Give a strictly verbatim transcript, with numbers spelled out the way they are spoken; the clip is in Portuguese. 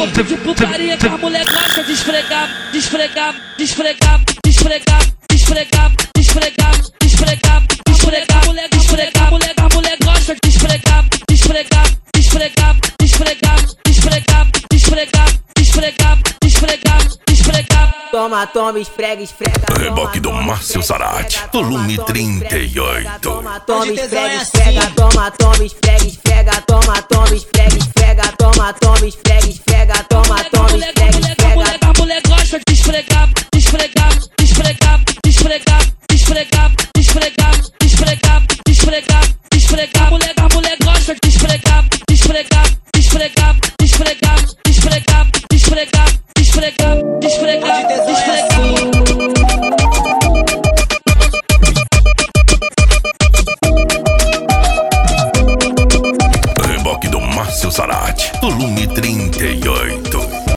gosta de putaria, que a mulher gosta de esfregar, de esfregar, de esfregar, de esfregar, de esfregar, de esfregar, de esfregar, de esfregar, mulher, de esfregar, mulher, a mulher gosta de esfregar, de esfregar, de esfregar, de esfregar, de esfregar, de esfregar, de esfregar, de esfregar, de esfregar. Toma, toma, esfrega, esfrega. Reboque do Márcio Zarate, volume trinta e oito. Toma, toma, esfrega, esfrega. Toma, toma, esfrega, esfrega. Toma, toma, esfrega, esfrega. Toma, toma, esfrega, esfrega. Toma, toma, esfrega, esfrega. A mulher gosta de esfregar, de esfregar, de esfregar, de esfregar, de esfregar, de esfregar, de esfregar, de esfregar, de esfregar. A mulher, a mulher gosta de esfregar, de esfregar, de esfregar, de esfregar, de esfregar, de esfregar, de esfregar, de esfregar, de esfregar. Reboque do Márcio Zarate, volume trinta e oito.